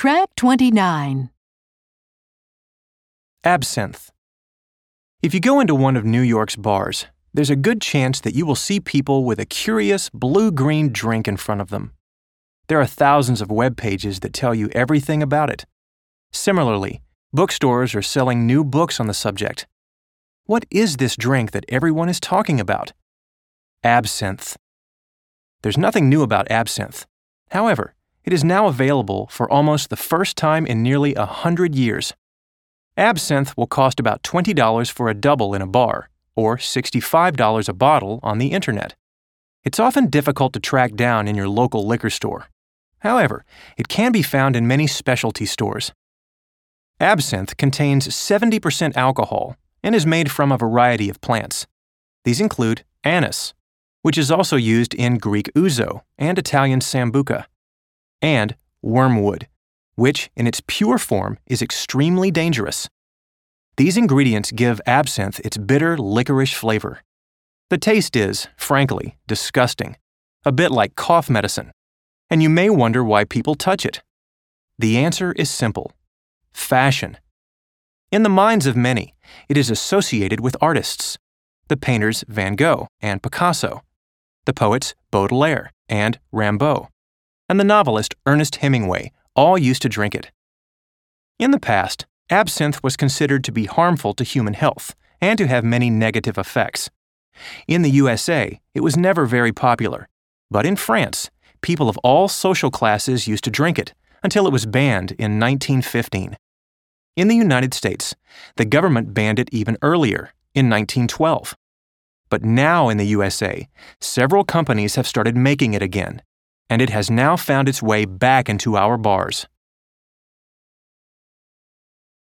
Track 29. Absinthe. If you go into one of New York's bars, there's a good chance that you will see people with a curious blue-green drink in front of them. There are thousands of web pages that tell you everything about it. Similarly, bookstores are selling new books on the subject. What is this drink that everyone is talking about? Absinthe. There's nothing new about absinthe. However, it is now available for almost the first time in nearly 100 years. Absinthe will cost about $20 for a double in a bar, or $65 a bottle on the internet. It's often difficult to track down in your local liquor store. However, it can be found in many specialty stores. Absinthe contains 70% alcohol and is made from a variety of plants. These include anise, which is also used in Greek ouzo and Italian sambuca, and wormwood, which in its pure form is extremely dangerous. These ingredients give absinthe its bitter, licorice flavor. The taste is, frankly, disgusting, a bit like cough medicine, and you may wonder why people touch it. The answer is simple: fashion. In the minds of many, it is associated with artists, the painters Van Gogh and Picasso, the poets Baudelaire and Rimbaud, and the novelist Ernest Hemingway all used to drink it. In the past, absinthe was considered to be harmful to human health and to have many negative effects. In the USA, it was never very popular, but in France, people of all social classes used to drink it until it was banned in 1915. In the United States, the government banned it even earlier, in 1912. But now in the USA, several companies have started making it again, and it has now found its way back into our bars.